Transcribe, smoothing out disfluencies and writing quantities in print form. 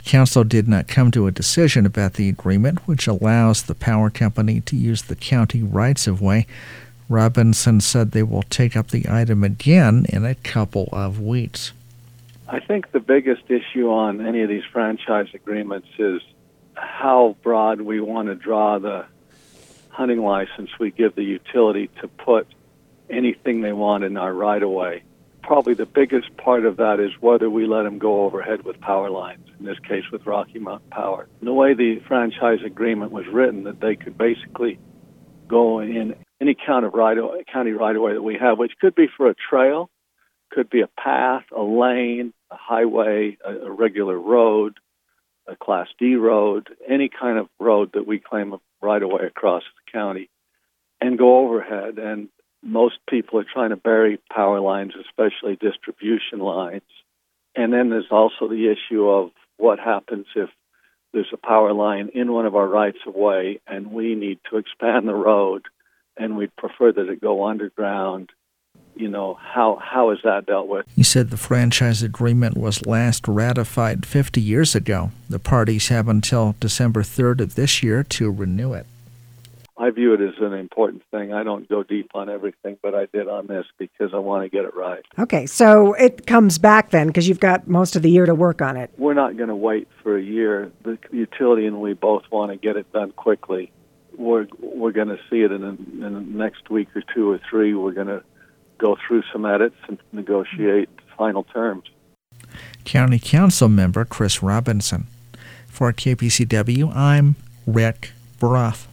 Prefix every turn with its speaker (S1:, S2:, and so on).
S1: Council did not come to a decision about the agreement, which allows the power company to use the county rights-of-way. Robinson said they will take up the item again in a couple of weeks.
S2: I think the biggest issue on any of these franchise agreements is how broad we want to draw the hunting license we give the utility to put anything they want in our right-of-way. Probably the biggest part of that is whether we let them go overhead with power lines, in this case with Rocky Mountain Power. And the way the franchise agreement was written, that they could basically go in any county right-of-way that we have, which could be for a trail, could be a path, a lane, a highway, a regular road, a Class D road, any kind of road that we claim a right-of-way across the county, and go overhead. And most people are trying to bury power lines, especially distribution lines. And then there's also the issue of what happens if there's a power line in one of our rights-of-way and we need to expand the road and we'd prefer that it go underground. How is that dealt with?
S1: He said the franchise agreement was last ratified 50 years ago. The parties have until December 3rd of this year to renew it.
S2: I view it as an important thing. I don't go deep on everything, but I did on this because I want to get it right.
S3: Okay, so it comes back then because you've got most of the year to work on it.
S2: We're not going to wait for a year. The utility and we both want to get it done quickly. We're going to see it in the next week or two or three. We're going to go through some edits and negotiate final terms.
S1: County Council member Chris Robinson. For KPCW, I'm Rick Brough.